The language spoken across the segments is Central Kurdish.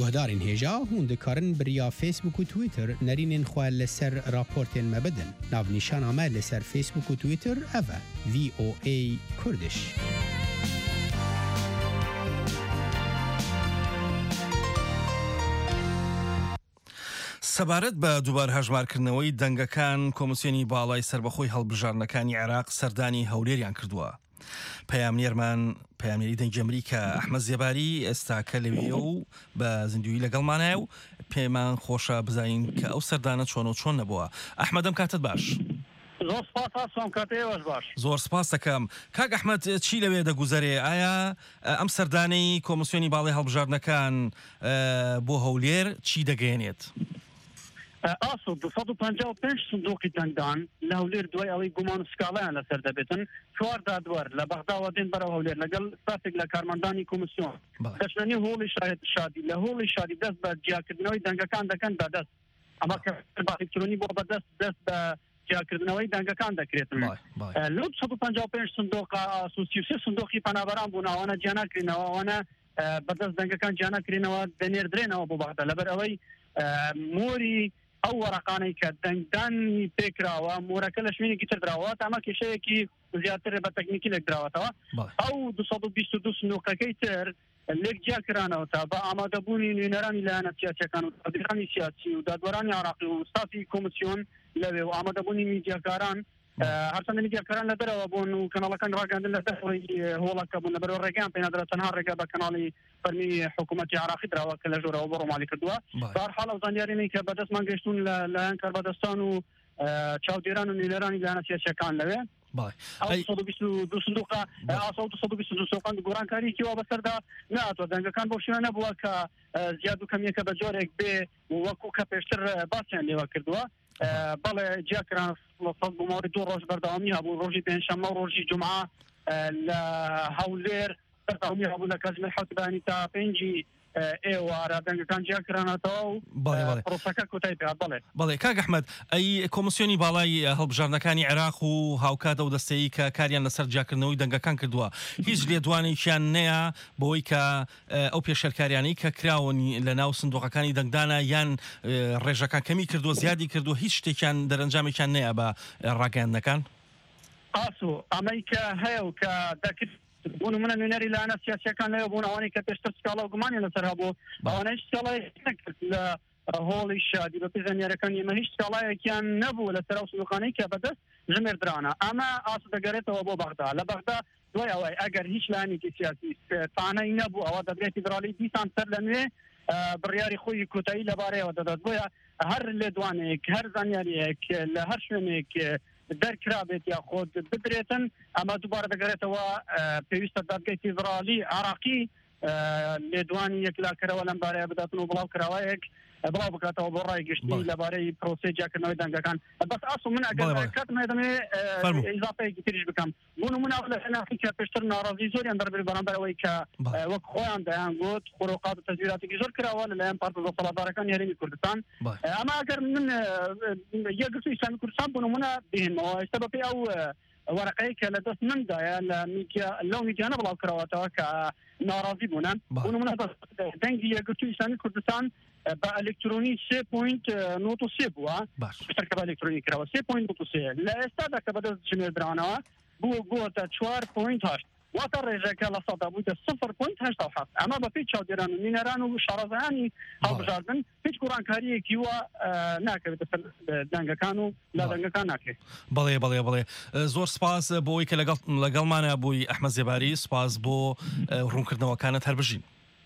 گهدارین هجا هون دکارن بریا فیسبوک و تویتر نرینین خواه لسر راپورتین مبدن ناو نیشان آمه لسر فیسبوک و تویتر اوه VOA کردش سەبارەت بە دووبار هەژمارکردنەوەی دەنگەکان کۆمسیۆنی باڵای سربەخۆی هەڵبژارنەکانی عێراق سەردانی هەولێریان کردووە. پەیامنێری دەنگی ئەمریکا ئەحمەد زێباری ئێستا کە لەوێیە و بە زیندوی لەگەڵمانایە و پێمان خۆشە بزانین کە ئەو سەردانە چۆن و چۆن نەبووە. ئەحمەدم کاتت باش. زۆر سپاس دەکەم. کاک ئەحمەد چی لەوێ دەگوزارێ؟ ئایا ئەم سەردانەی کۆمسیۆنی باڵای هەڵبژارنەکان بۆ هەولێر چی دەگەێنێت؟ ئاسۆ 255 سندوقی دەنگدان لە هەولێر دوای ئەوەی گومان و سکاڵیان لەسەر دەبێتن 4 دادوەر لە بەغداوە دێن بەرەو هەولێر لەگەڵ ساسێک لە کارمەندانی کۆمسیۆن دەچنەنی هۆڵی شادی لە هۆڵی شادی دەست بە جیاکردنەوەی دەنگەکان دەکەن بەدەست ئەمە کە ئێلکترۆنی بۆ بەدەست دەست بە جیاکردنەوەی دەنگەکان دەکرێتن لەو 255 سندوق 33 سندوقی پەنابەران بوون ئەوانە جیاناکرێنەوە ئەوانە بەدەست دەنگەکان جیاناکرێنەوە دەنێردرێنەوە بۆ بەغدا لەبەر ئەوەی مۆری ئەو وەرەقانەی کە دەنگدانی پێکراوە مۆرەکە لە شوێنێکی تر دراوە ئەمە کێشەیەکی زیاتر بە تەکنیکی لێک دراوەتەوە ئەو 222 سندوقەکەی تر لێک جیاکرانەوە تا بە ئامادەبوونی نوێنەرانی لایەنە سیاسیەکان و دادوەرانی سیاسی و دادوەرانی عێراقی و ستافی کۆمسیۆن لەوێ و ئامادەبوونی میدیاکاران هەرچەندە میدیاکاران لە دەرەوە بوون و کەناڵەکان ڕاگەاندن لە دەرەوەی هۆڵەکە بوون لەبەرەوە ڕێگەیان پێ نادرا تەنها ڕێگە بە کەناڵی فەرمی حکوومەتی عێراقی دراوە کە لە ژۆرەوە بۆ ڕۆمالی کردووە بەهەرحاڵ ئەو زانیارینەی کە بەدەستمان گەیشتون لەلایەن کاربەدەستان و چاودێران و نوێنەرانی لایەنە سیاسیەکان لەوێ دو صندوق 222 سوقان گۆڕانکاریی وا بەسەردا نهاتوە دەنگەکان بۆ شوێنە نەبووە کە زیاد و کەمیەکە بە جۆرێک بێ وەکو کە پێشتر باسییان لێوە کردووە بەڵێ جیاکران بۆ ماوەی 2 ڕۆژ بەردەوامی هەبوو ڕۆژی پێنجشەممە و ڕۆژی جومعە لە هەولێر بەردەوامی هەبوو لە کاتژمێر 7 بەیانی تا 5 ئێوارە دەنگەکان جیاکرانەتەوە و پرۆسەکە کۆتای پێ بەڵێ کاک ئەحمەد ئەی کۆمسیۆنی باڵای هەڵبژارنەکانی عێراق و هاوکاتە و دەستەیی کە کاریان لەسەر جیاکردنەوەی دەنگەکان کردووە هیچ لێدوانێکیان نەیە بۆی کە ئەو پێشەرکاریانەی کە کراون لە ناو سندوقەکانی دەنگدانە یان ڕێژەکان کەمی کردووە زیادی کردو هیچ شتێکیان دەرەنجامێکیان نەیە بە ڕاگەیاندنەکان ئاسو ئەمەی کە هەیە و کە دەکرد بوون منە نوێنەری لایەنە سیاسیەکان لەوێ بوون ئەوانەی کە پێشتر سکاڵا و گومانیان لەسەر هەبوو ئەوانەی سکاڵای نەکرد لە هۆڵی شادی بە پێی زانیاریەکان ئێمە هیچ سکاڵایەکیان نەبوو لەسەر ئەو سندوقانەی کە بەدەست ژمێردرانە ئەمە ئاسو دەگەرێتەوە بۆ بەغدا لە بەغدا دوای ئەوەی ئەگەر هیچ لایەنێکی سیاسی تانەی نەبوو ئەوە دەبێت فیدراڵی دیسان سەر لە نوێ بڕیاری خۆی کۆتایی لەبارەیەوە دەدات بۆیە هەر لێدوانێک هەر زانیاریەک لە هەر شوێنێک دەرکرابێت یا خۆت بدرێتن ئەمە دووبارە دەگەرێتەوە پێویستە دادگای فیدراڵی عێراقی لێدوانی یەکلاکەرەوە لەم بارەیە بداتن و بڵاو کراوایەک بڵاو بکاتەوە بۆ ڕایگەشتنی لەبارەی پرۆسەی جیاکردنەوەی دەنگەکان بەس ئاسو من ئەگەر کاتم هەیە ئیزافەیەکی تریش بکەم بۆ نمونە لە هێناقی کە پێشتر ناڕازی زۆریان دەربێت بەرامبەر ئەوەی کە وەک خۆیان دەیان گوت خۆڕۆقات و تەزویراتێکی زۆر کراوە لەلایەن پارتە دەسەڵاتدارەکان یاریمی کوردستان ئەمە ئەگەر من یەکگرتووی ئیسلامی کوردستان بۆ نمونە بهێنمەوە ئێستا بەپێی ئەو وەرەقەیە کە لە دەست مندایە لەو میدیانە بڵاو کراوەتەوە کە ناڕازی بوونن بۆ نمونە دەنگی یەکگرتووی ئیسلامی کوردستان بە ئەلکترۆنی 3.93 بووە کە بە ئەلکترۆنی کراوە 3.93 لە ئێستادا کە بەدەست ژمێردرانەوە بووە 4.8 واتە ڕێژەکە لە سەدا بوویتە 0.87 ئەمە بەپێی چاودێران و مینەران و شارەزایانی هەڵبژاردن هیچ گۆڕانکاریەکی وە ناکەوێتە سەر دەنگەکان و لا دەنگەکان ناکرێت بەڵێ زۆر سپاس بۆی کە لەگەڵمانە بووی ئەحمەد زێباری سپاس بۆ ڕوونکردنەوەکانت هەربژین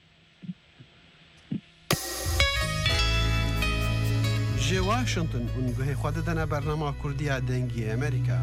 جێ واشنگتن هون گوهی خوا دەدەنە بەرنامە کوردیە دەنگی ئەمریکا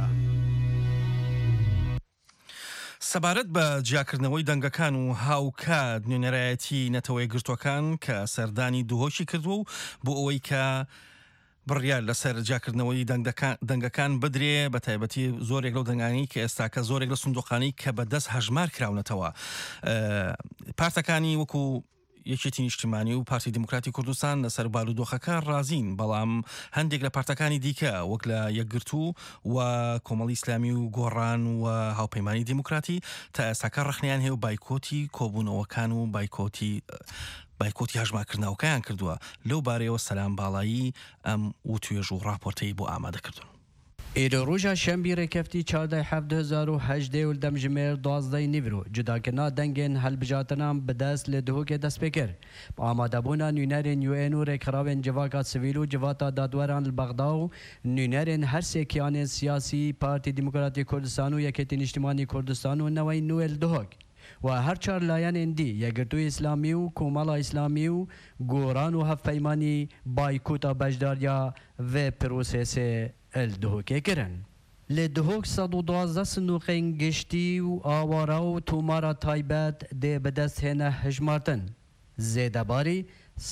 سەبارەت بە جیاکردنەوەی دەنگەکان و هاوکات نوێنەرایەتی نەتەوەی گرتوەکان کە سەردانی دووهۆشی کردووە و بۆ ئەوەی کە بڕیار لەسەر جیاکردنەوەی دەنگەکان بدرێ بە تایبەتی زۆرێک لەو دەنگانی کە ئێستا کە زۆرێک لە سندوقانی کە بەدەست هەژمار کراونەتەوە پارتەکانی وەکو یەکێتی نیشتیمانی و پارتی دموکراتی کوردستان لەسەر بارودۆخەکە رازین بەڵام هەندێک لە پارتەکانی دیکە وەک لە یەکگرتوو و کۆمەڵی ئیسلامی و گۆڕان و هاوپەیمانی دیموکراتی تا ئێستاکە ڕخنیان هەیە و بایکۆتی کۆبوونەوەکان و بایکۆتی بایکۆتی هەژمارکردنەوەکەیان کردووە لەو بارەیەوە سەلام باڵایی ئەم وتوێژ و راپۆرتەی بۆ ئامادەکردن. ایروژا شنبه کفتی 14/7/2018 و دمجمر 12 نیورو جداکنا دنگن هلبجاتنام بدست لدهو که دست بکر با آماده بونا نونرین UN و رکراون جواکات سویل و جواتا دادوران البغداو نونرین هر سیکیان سیاسی پارتی دموکراتی کردستان و یکیتین اجتماعی کردستان و نوی نویل دهوک و هر چهار لایان اندی یگرتو اسلامی و کومالا اسلامی و گوران و هف پیمانی بایکوتا بجداریا و پروسس الدهوکه کرن لدهوک 112 صندوقین گشتی و آوارا و تومارا تایبت ده بدست هنه هجمارتن زیده باری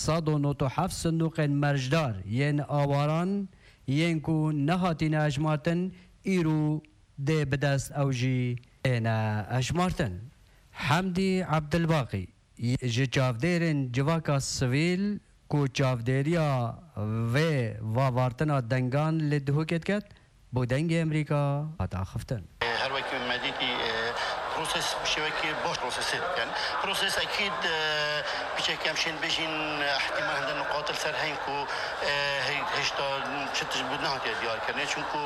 197 صندوقین مرجدار ین آواران ین کو نهاتین هجمارتن ایرو ده بدست اوجی هنه هجمارتن حمدی عبدالباقی جاودیرین جواکا سویل کو چاودێریە وێ واوارتنا دەنگان لێ دهۆکێت کرد بۆ دەنگی ئەمریکا هاتا خفتن هەروەکی مەدیتی پرۆسس شێوەیەکی بۆش پرۆسسێ بکەن پرۆسس ئەکید پیچێکیان شێن بژین احتیمال هەندە نقاط سەر هەین و هێشتا چتش بود نهاتێ دیارکردنێ چونکو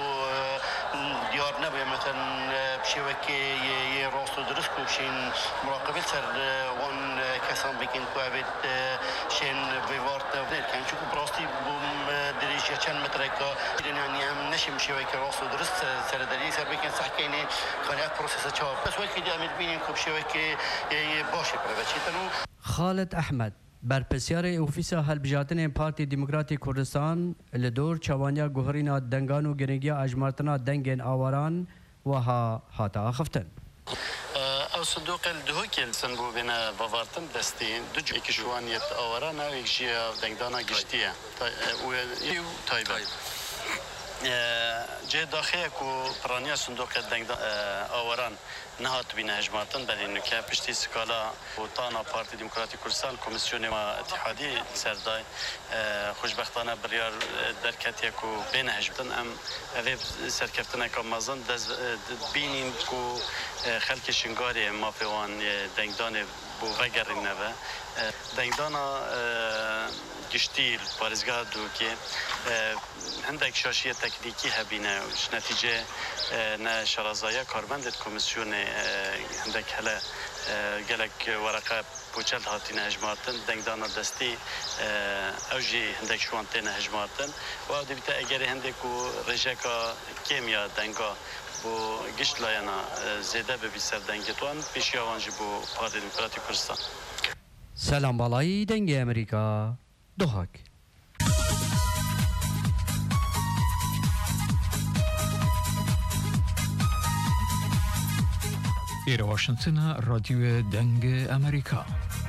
دیار نەبێ مەثەن شێوەیەکی ڕاست و درست و بشین مراقبەت سەر وان کەسان بکەین کو ئەبێت شێن بێوارت نەبێتکەن چونکو بڕاستی بووم درێژیە چەند مترێکە یعنی ئەم نەشیم شێوەیەکی ڕاست و درست سەردەری سەر بکەین سەحکەینێ خانیات پرۆسسە چاوە بەس وەکی دامێت بینین کو شێوەیەکی باشی پرەبەچیتن و خالد احمد برپرسیار اوفیسا هلبجاتن پارتی دموکراتی کردستان لدور چوانیا گوهرینا دنگان و گرنگیا اجمارتنا دنگن آواران وها هاتا خفتن او صندوق الدهوكي السنبو بنا بافارتن دستين دج اكشوانيت اورا ويجي دنگدانا گشتيه و تايبه جه داخل کو پرانیا صندوق دنگدان اوران نهات بین هجماتن بلی نکه پشتی سکالا و تانا پارتی دموکراتی کردستان کمیسیون ما اتحادی سردای خوشبختانه بریار درکتیه کو بین هجماتن ام اوه سرکفتنه که مازن بینیم کو خلک شنگاری ما پیوان دنگدان بو وگرین نوه دنگدانا گشتی پارزگاه دو که هندک شاشیه تکنیکی هبینه نتیجه نه شرازایه کارمند کمیسیون هندک هلا گلک ورقه پوچل هاتین هجمارتن دنگدانا دستی اوجی هندک شوانتین هجمارتن و او دیبته اگر هندک و رژکا کیمیا دنگا بو گشت لاینا زیده ببی سر دنگتوان پیشی آوانجی بو پارتی دموکراتی کردستان سلام بالایی دنگ امریکا دهاک إلى واشنطن راديو دنگ أمريكا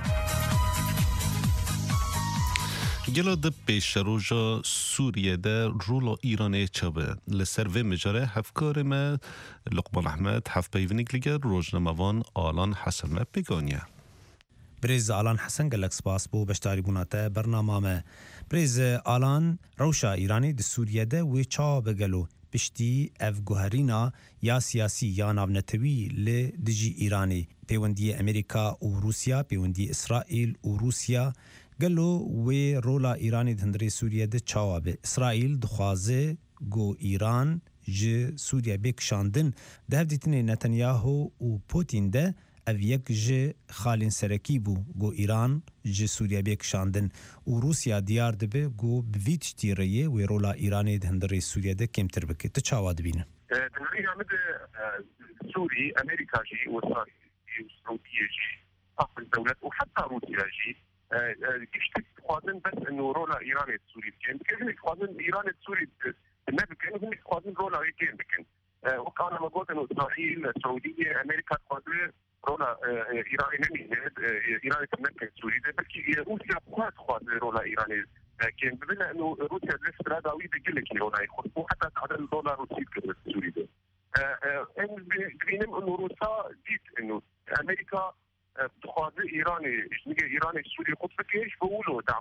گلا د پیشروجا سوریه ده رولا ایران چابه لسر و مجاره هفکار ما لقمان احمد هف پیونیک لگر روزنامه‌وان آلان حسن ما بگانیه بريز آلان حسن قالك سباس بو بشتاري بوناتا برنامه ما بريز آلان روشا إيراني د سوريا ده وچا بگلو بشتي اف گوهرینا یا سیاسی یا ناونتوی لدجی ایرانی پیوندی امریکا و روسیا پیوندی اسرائیل و روسیا گلو و رولا ایرانی دهندری سوریه ده چاوابه اسرائیل دخوازه گو ایران ج سوریه بکشاندن ده هفدیتن نتنیاهو و پوتین ده او یک ج خالین سرکی بو گو ایران ج سوریه بکشاندن و روسیا دیار دبه گو بویت تیریه و رولا ایرانی دهندری سوریه ده کمتر بکه تو چاواد بینه دهندری همه سوری امریکا جی و اسرائیل سعودية جي أخذ الدولات وحتى روسيا جي يشتك خوازن بس إنه رولا إيران السوري بكين بكين هنك خوازن إيران السوري ما بكين هنك خوازن رولا إيران بكين وكان لما قلت إنه إسرائيل السعودية أمريكا خوازن رولا إيراني نمي إيران تملك السوري بلكي روسيا خوازن رولا إيراني كان بما إنه روسيا لسه راداوي بيقول لك رولا يخرج وحتى عدد الدولار روسي كده السوري ده بينم إنه روسيا جيت إنه أمريكا تخاذ إيراني إيراني السوري قد فكيش بقولوا دعم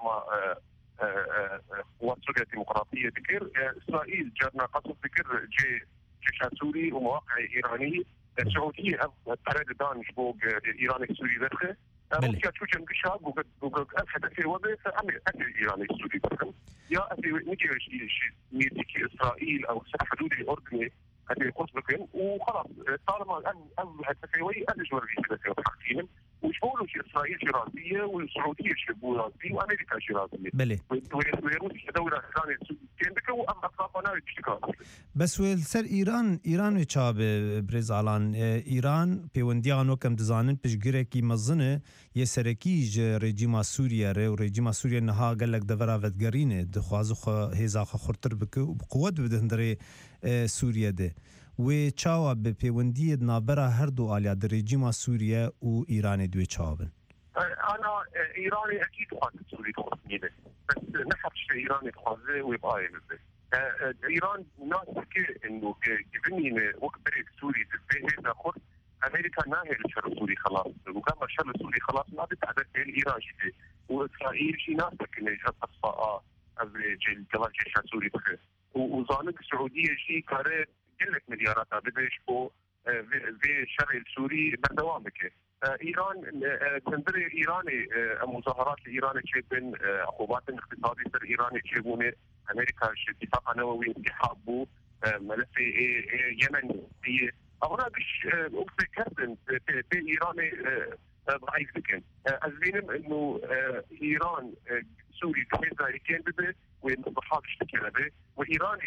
قوات سوريا الديمقراطية ذكر إسرائيل جارنا قصد ذكر جيش سوري ومواقع إيراني السعودية قرار دانش فوق إيران السوري ذرخه روسيا تشوجن قشاب وقد أفحد في وضع فأمي إيران السوري بكم يا أبي نجي ميتيكي إسرائيل أو ساحة حدود الأردن أبي قصبكم وخلاص طالما أن هالتفاوي أدجور في هذا حقيقيا وش بقولوا شيء إسرائيل شرازية والسعودية شرازية وأمريكا شرازية. بله. وروسيا دولة ثانية كان بكو أما أطرافنا يشتكى. بس والسر إيران وشاب برز علان إيران بيونديان وكم دزانن بشجرة كي مزنة يسركيج رجيم سوريا ورجيم سوريا نها قال لك دفرا فتقرينه دخوازو هزا خورتر بقوة بدهندري سوريا ده. و چاوا به پیوندی نابرا هر دو آلیا در رژیم سوریه و ایران دوی چاوبن. انا ایرانی اكيد خواهد سوري تخصنينه بس نحبش ايراني تخوزه ويبقى ينزل. ايران ناس كي انه جبنينه وقت بريد سوري تفيه ناخذ امريكا ناهي الشر سوري خلاص وقام الشر سوري خلاص ما بتعدد ايران شيء واسرائيل شي ناس كنا يجهز اصفاء از جيل جلال جيش سوري بخير وظانك السعوديه شيء كاره قلت مليارات بدش بو في الشرق السوري بالدوامك ايران تندري ايراني مظاهرات الايراني بين عقوبات اقتصاديه سر ايراني تشيبونه امريكا اتفاق نووي انسحاب ملف يمن هي اولا بش وقت كردن في ايراني ضعيف لكن ازينم انه ايران سوري كذا كان بده والمصلحات اشتكي به وايران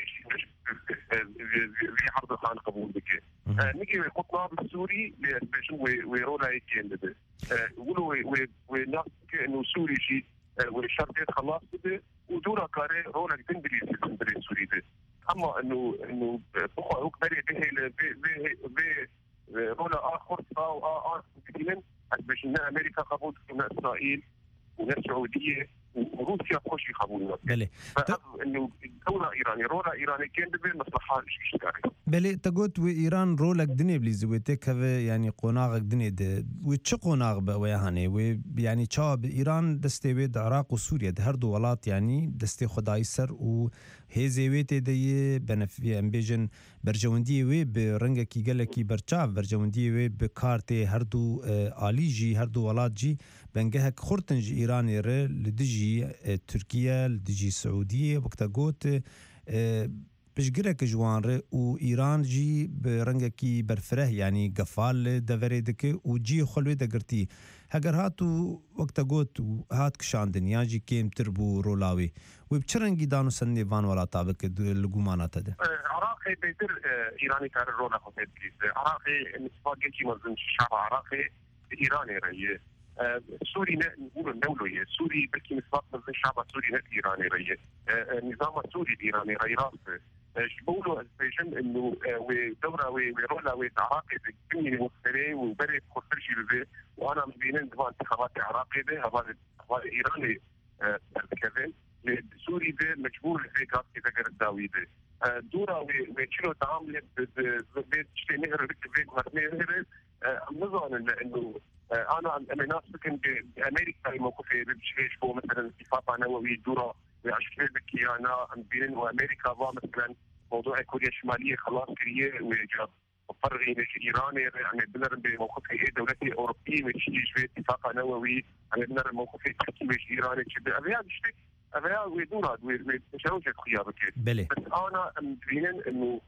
في عرض خان قبول بك نجي الخطاب السوري ويرولا يكين بده يقولوا والناس انه سوري شيء والشرطين خلاص بده ودورا كاري رولا تندري سوري ده اما انه بخوا هو كبير به رولا اخر او كثيرا باش ان امريكا قبول اسرائيل وناس سعوديه وروسيا خوشي قبولنا. بله. انه الدولة ايرانية رولا ايراني كان بين مصلحة اشتراكي. بله تقول وإيران رولك دنيا بليز وتك يعني قناغك دنيا ده وتش قناغ بوياهني ويعني شاب إيران دستويد العراق وسوريا ده هردو ولات يعني دستي خداي سر وهزيويت دي بنفي امبيجن برجوندي وي برنگه كي گلكي برچاف برجوندي وي بكارتي هردو آليجي هردو ولات جي بنگهك خورتنج إيراني ر لدجي تركيا لدجي سعودية وقتا قوت بشگرك جوان ر و إيران جي برنگه كي برفره يعني قفال دفره دك و جي خلوه دقرتي هگر هاتو وقتا قوت هات كشان دنيا جي كيم تربو رولاوي وبچرنگي دانو سنني وان ولا طابق لقومانات ده عراقي بيدر إيراني كار رولا خطيت كيس عراقي نسباقي كي مزن الشعب عراقي إيراني رأيه سوري نقول الدولة سوري بلكي نسبات مزن الشعب السوري نت إيراني رأيه نظام السوري الإيراني رأي راسه بقولوا السيشن انه ودوره ورولا وعراقي بكمية مختلفة وبرد خسر شيء بذي وانا مبينين دفاع انتخابات عراقي ده هذا ايراني كذا سوري ده مجبور زي قاعد كذا غير الداوي ده دوره وشلو تعامل بشتي نهر بيت نهر نظن انه انا ناس بكن بامريكا موقفي بشيش هو مثلا اتفاق نووي دوره وعشان بك انا بين وامريكا مثلا موضوع كوريا الشماليه خلاص كريه وجاب فرغي ايراني يعني بنر بموقف اي دولتي اوروبيه مش في اتفاق نووي يعني بنر موقف تركي مش ايراني كده ابيع شيء ابيع ودورات وشروج خيار كده بس انا مبينين انه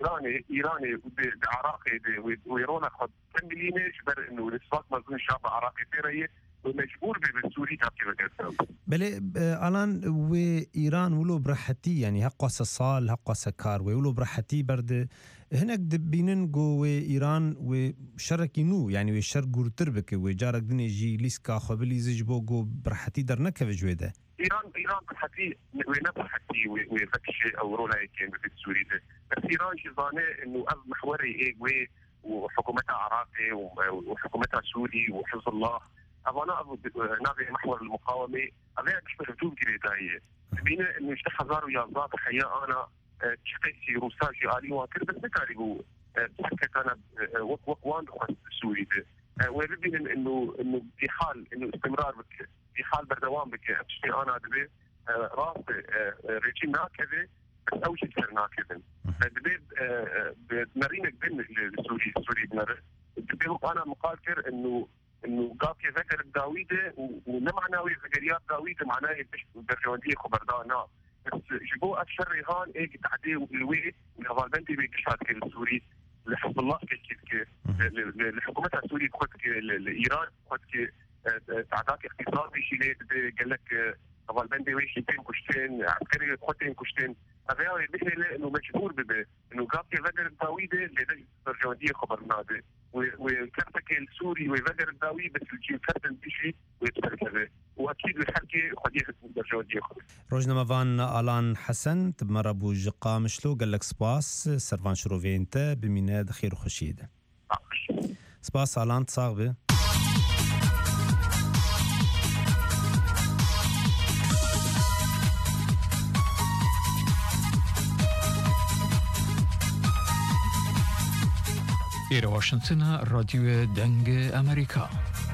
ايراني عراقي ويرونا قد تمليني شبر انه الاسواق مزون الشعب العراقي تيريه ومجبور بالسوري تاكل بله الان وإيران ولو برحتي يعني حقا سال حقا سكار ولو برحتي برد هناك دبينن جو إيران وشركي نو يعني وشر غورتر بك وجارك دنيجي ليسكا خبلي زجبو جو برحتي در نكف جويده ايران برحتي وين برحتي وفكش او رولا كان بالسوري ده بس ايران شظانه انه از محوري اي وحكومتها عراقي وحكومتها سوري وحزب الله أنا نابي محور المقاومة أنا مش بهدوء جريداية بينا إنه يشتغل هزار يازات حياة أنا شقيتي روساجي آلي واكر بس نكاريبو بحكت أنا وان دخل السوري ده ويبين إنه في حال إنه استمرار بك في حال بردوام بك أشتي أنا دبي راس ريجيم ناكذا بس أوش كثير ناكذا دبي بمرينك بين السوري بنر دبي أنا مقالكر إنه انه قافيه ذكر داويده ونمعناوي ذكريات داويده معناه مش برجونديه خبردانا بس جيبو اكثر رهان ايه تعدي والوي والغالبنتي بيكشات كل سوري لحزب الله كيف لحكومتها السوري بخدك لايران بخدك تعداك اقتصادي شيء قال لك غالبنتي ويش بين كشتين عسكري بخدين كشتين هذا بيحكي انه مجبور انه قافيه ذكر داويده اللي برجونديه خبرنا به وكرتك السوري ويفجر الداوي بس الجيل كرتن بشي ويبصر كذا واكيد الحكي قد ياخذ درجات ياخذ روجنا مفان آلان حسن تبمر ابو جقا مشلو قال لك سباس سرفان شروفينت بميناد خير وخشيد سباس آلان تصاغبه إلى واشنطن راديو دنگ أمريكا.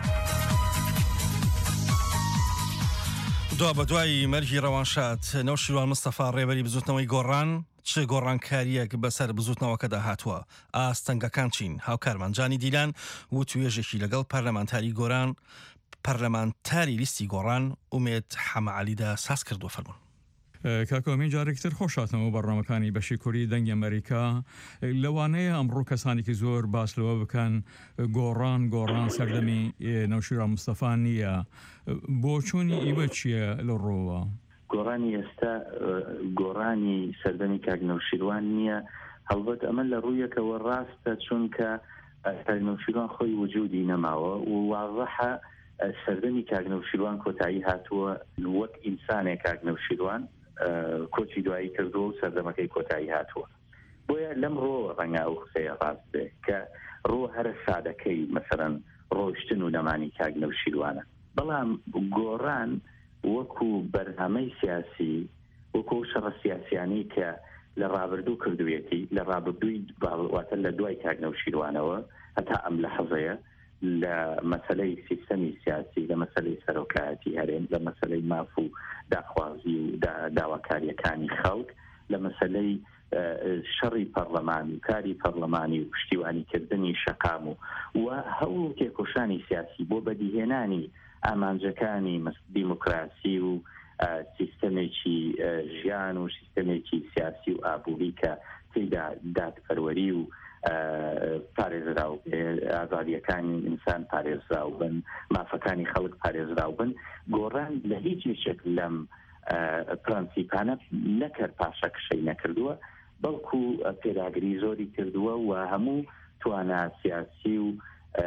دوا بدوای مەرجی ڕەوانشات نەوشیروان مستەفا ڕێبەری بزوتنەوەی گۆڕان چ گۆڕانکاریەک بەسەر بزوتنەوەکەدا هاتووە ئاستەنگەکان چین هاوکارمانجانی دیلان و توێژێکی لەگەڵ پەرلەمانتاری گۆران پەرلەمانتاری لیستی گۆڕان ئومێد حەمەعالیدا ساز کردووە فەرموون کاکۆمی جارێکتر خۆشاتنەوە بەڕامەکانی بەشی کوردی دەنگی ئەمریکا لەوانەیە ئەمڕۆ کەسانێکی زۆر باس لەوە بکەن گۆڕان سەردەمی نەوشیروان مستەفا نییە بۆ چوونی ئیوە چییە لە ڕۆوە گۆڕانی ئێستا گۆڕانی سەردەمی کاک نەوشیروان نییە هەڵبەت ئەمە لە ڕوویەکەوە ڕاستە چونکە کاک نەوشیروان خۆی وجودی نەماوە و واضحە سەردەمی کاک نەوشیروان کۆتایی هاتووە وەک ئینسانێک کاک نەوشیروان کۆچی دوایی کردو و سەردەمەکەی کۆتایی هاتووە بۆیە لەم ڕۆ ڕەنگا ئەو قسەیە ڕاست بێ کە ڕۆ هەرە سادەکەی مەسەرەن ڕۆیشتن و نەمانی کاک نەوشیروانە بەڵام گۆڕان وەکو بەرنامەی سیاسی وەکو شەڕە سیاسیانی کە لە ڕابردوو کردوێتی لە ڕابردووی واتە لە دوای کاک نەوشیروانەوە هەتا ئەم لە حەزەیە لە مەسەلەی سیستەمی سیاسی لە مەسەلەی سەرۆکایەتی هەرێم لە مەسەلەی ماف و داخوازی و داواکاریەکانی خەڵک لە مەسەلەی شەڕی پەرلەمان و کاری پەرلەمانی و پشتیوانیکردنی شەقام و هەوڵ تێکۆشانی سیاسی بۆ بەدیهێنانی ئامانجەکانی دیموکراسی و سیستەمێکی ژیان و سیستەمێکی سیاسی و ئابووری کە تێیدا دادپەروەری و پارێزراو ئازادیەکانی ئینسان پارێزراو بن مافەکانی خەڵک پارێزراو بن گۆڕان لە هیچ یەکێک لەم پرەنسیپانە نەکرد پاشەکشەی نەکردووە بەڵکو پێداگری زۆری کردووە و هەموو توانە سیاسی و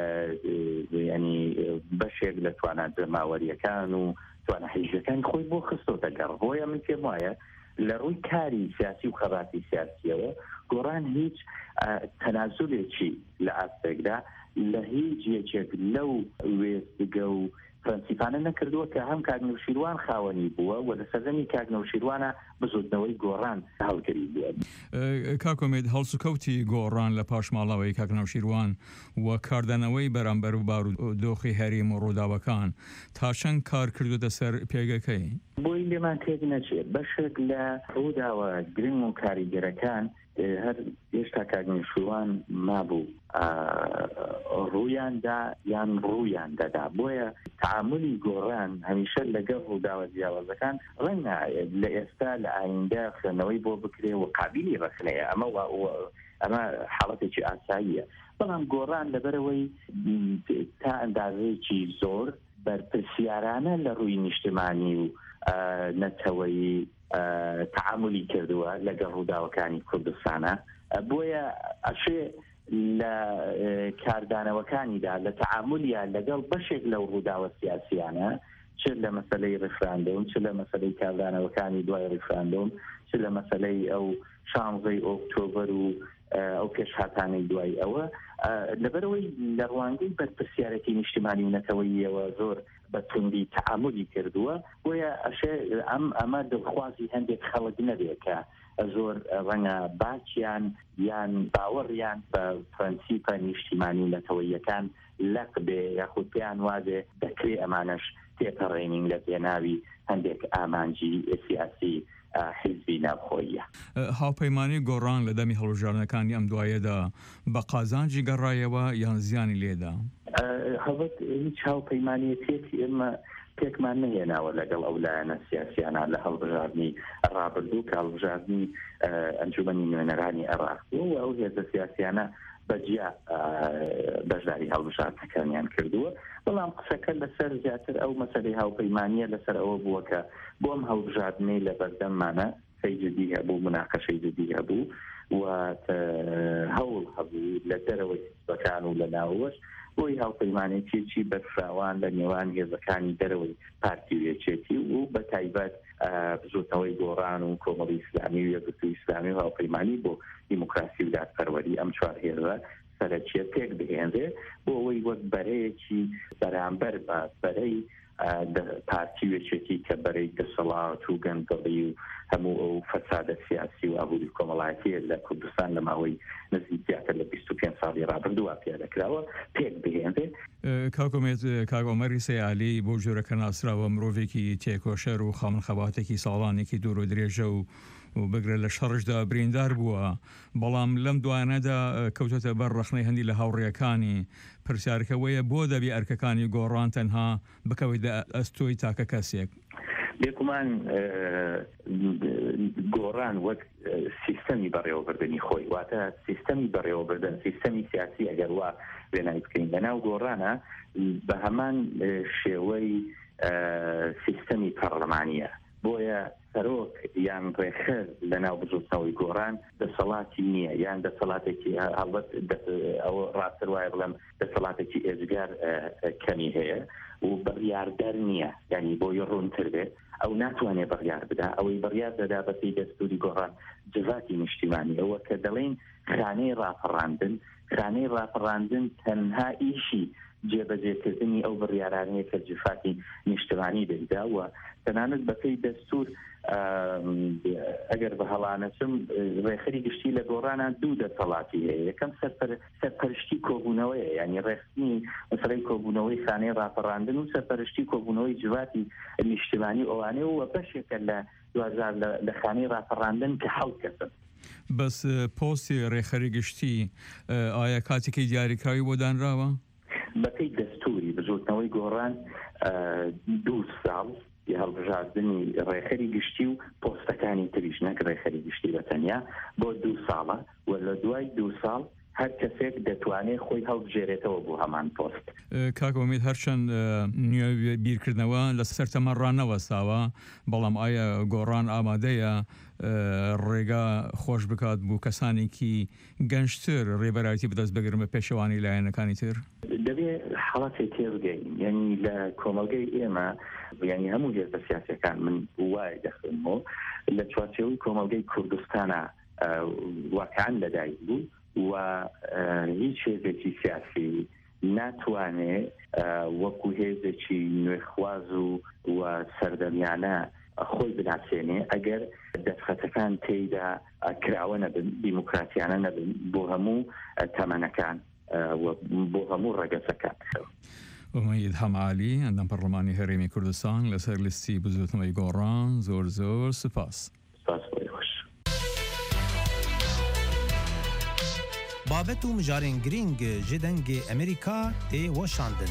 ینی بەشێک لە توانە دەماوەریەکان و توانە حیزەکان خۆی بۆ خستۆتە گەڕ بۆیە من پێم وایە لە ڕووی کاری سیاسی و خەباتی سیاسیەوە گۆڕان هیچ تەنازولێکی لە ئاستێکدا لە هیچ یەکێک لەو وێستگە و پرەنسیپانە نەکردووە کە هەم کاک نەوشیروان خاوەنی بووە و لە سەردەمی کاک نەوشیروانە بزودنەوەی گۆڕان هەڵگری بووە کاکۆمێد هەڵسوکەوتی گۆڕان لە پاشماڵاوی کاک نەوشیروان و کاردانەوەی بەرامبەر و بارودۆخی هەرێم و ڕووداوەکان تا چەند کار کردوتە سەر پێگەکەی بۆی لێمان تێک نەچێت بەشێک لە ڕووداوە گرنگ و کاریگەرەکان هەر هێشتا کاک نەوشیروان مابوو ڕوویاندا یان ڕوویان دەدا بۆیە تعاملی گۆڕان هەمیشە لەگەڵ ڕووداوە جیاوازەکان ڕەنگە لە ئێستا لە ئایندا خوێندنەوەی بۆ بکرێ و قابلی ڕخنەیە ئەمە حاڵەتێکی ئاساییە بەڵام گۆڕان لەبەرەوەی تا ئەندازەیەکی زۆر بەرپرسیارانە لە ڕووی نیشتمانی و نەتەوەی تعاملی کردووە لەگەڵ ڕووداوەکانی کوردستانە بۆیە ئەشێ لە کاردانەوەکانیدا لە تعاملیان لەگەڵ بەشێک لەو ڕووداوە سیاسیانە چ لە مەسەلەی ڕفراندۆم چ لە مەسەلەی کاردانەوەکانی دوای ڕفراندۆم چ لە مەسەلەی ئەو 16 ئۆکتۆبەر و ئەو پێشهاتانەی دوای ئەوە لەبەرەوەی لە ڕوانگەی بەرپرسیارەتی نیشتیمانی و نەتەوەییەوە زۆر بە توندی تعاملی کردووە بۆیە ئەمە دڵخوازی هەندێک خەڵک نەبێت کە زۆر ڕەنگە باچیان یان باوەڕیان بە پرەنسیپە نیشتیمانی و نەتەوەییەکان لەق بێ یاخود پێیان وادێ دەکرێت ئەمانەش تێپەڕێنین لە پێناوی هەندێک ئامانجی سیاسی حیزبی ناوخۆییە هاوپەیمانی گۆڕان لە دەمی هەڵبژاردنەکانی ئەم دوایەدا بە قازانجی گەڕایەوە یان زیانی لێدا هەڵبەت هیچ هاوپەیمانیەتێکی ئێمە پێکمان نهێناوە لەگەڵ ئەو لایەنە سیاسیانە لە هەڵبژاردننی ڕابردوو کە هەڵبژاردننی ئەنجومەنی نوێنەرانی عێراق بوو و ئەو هێزە سیاسیانە بەجیا بەشداری هەڵبژاردنەکانیان کردووە بەڵام قسەکە لەسەر زیاتر ئەو مەسەلەی هاوپەیمانیە لەسەر ئەوە بووە کە بۆم هەڵبژاردنەی لە بەردەممانە سەیجدی هەبوو مناقەشەی جدی هەبوو و هەوڵ هەبوو لە دەرەوەی حیزبەکان و لە ناوەش بۆی هاوپەیمانێتێکی بەرفراوان لە نێوان هێزەکانی دەرەوەی پارتی و یەکێتی و بە تایبەت بزوتنەوەی گۆڕان و کۆمەڵی ئیسلامی و یەکگرتووی ئیسلامی و هاوپەیمانی بۆ دیموکراسی و دادپەروەری ئەم چوار هێزە سەرەکیە پێک بهێنرێ بۆ ئەوەی وەک بەرەیەکی بەرامبەر بە بەرەی پارتی و یەکێتی کە بەرەی دەسەڵات و گەندەڵی و هەموو ئەو فەسادە سیاسی و ئابووری کۆمەڵایەتیە لە کوردستان لە ماوەی نزیک زیاتر لە 25 ساڵی ڕابردووە پیادەکراوە پێک بهێنرێ. کاکۆمێت کاگۆمەری سەیعالی بۆ ژۆرەکە ناسراوە مرۆڤێکی تێکۆشەر و خاڵن خەباتێکی ساڵانێکی دوور و درێژە و بگرە لە شەڕشدا بریندار بووە بەڵام لەم دوانەدا کەوتەتە بەر ڕەخنەی هەندی لە هاوڕێەکانی پرسیارکەوەیە بۆ دەبی ئەرکەکانی گۆڕان تەنها بکەوێت ئەستۆی تاکە کەسێک بێگومان گۆڕان وەک سیستەمی بەڕێوەبردننی خۆی واتە سیستەمی بەڕێوەبردن سیستەمی سیاسی ئەگەر وا وێنایی بکەین لەناو گۆڕانە بە هەمان شێوەی سیستەمی پەرلەمانیە بۆیە سەرۆک یان ڕێخەر لە ناو بزوتنەوەی گۆڕان دەسەڵاتی نییە یان دەسەڵاتێکی هەڵبەت ئەوە ڕاستتر وایە بڵێم دەسەڵاتێکی ئێجگار کەمی هەیە و بڕیاردەر نییە ینی بۆی ڕوونتر بێت ئەو ناتوانێت بڕیار بدا ئەوەی بڕیار دەدا بەپێی دەستوری گۆڕان جڤاتی نیشتیمانی ئەوە کە دەڵێن خانەی ڕاپەڕاندن تەنها ئیشی جێبەجێکردنی ئەو بڕیارانەیە کە جفاتی نیشتیمانی دەیدا و تەنانەت بەپێی دەستور ئەگەر بە هەڵانەچم ڕێخەری گشتی لە گۆڕانە دوو دەسەڵاتی هەیە یەکەم سەرپەرشتی کۆبوونەوەیە ینی ڕێخستنی مەسەلەی کۆبوونەوەی خانەی ڕاپەڕاندن و سەرپەرشتی کۆبوونەوەی جواتی نیشتیمانی ئەوانەیە و بەشێکە لە 2000 لە خانەی ڕاپەڕاندن کە حەوت کەسن بەس پۆستی ڕێخەری گشتی ئایا کاتێکی دیاریکراوی بۆ دانراوە؟ بەپێی دەستوری بزوتنەوەی گۆڕان 2 ساڵ هەڵبژاردننی ڕێخەری گشتی و پۆستەکانی تریش نەک ڕێخەری گشتی بەتەنیا بۆ 2 ساڵە و لە دوای 2 ساڵ هەر کەسێک دەتوانێت خۆی هەڵبژێرێتەوە بۆ هەمان پۆست. کاکۆمید هەرچەند نوێ بیرکردنەوە لە سەر تەمەڕانەوە ساوە بەڵام ئایا گۆڕان ئامادەیە ڕێگا خۆش بکات بوو کەسانێکی گەنجتر ڕێبەرایەتی بەدەست بگرن بە پێشەوانی لایەنەکانی تر؟ دەبێت حاڵەتی تێبگەین یعنی لە کۆمەلگەی ئێمە یعنی هەموو هێزە سیاسیەکان من وای دەخێنمەوە لە چوارچێوەی کۆمەلگەی کوردستانە واقعان لەدایک بوو و هیچ هێزێکی سیاسی ناتوانێت وەکو هێزێکی نوێخواز و سەردەمیانە خۆی بناسێنێ ئەگەر دەستخەتەکان تێیدا کراوە نەبن دیموکراتیانە نەبن بۆ هەموو تەمەنەکان بۆ هەموو ڕێگەسەکان. ئومید هەمالی ئەندام پەرلەمانی هەرێمی کوردستان لەسەر لیستی بزوتنەوەی گۆڕان زۆر زۆر سپاس. بابەت و مژارên girîng ji dengê Amerîka tê weşandin.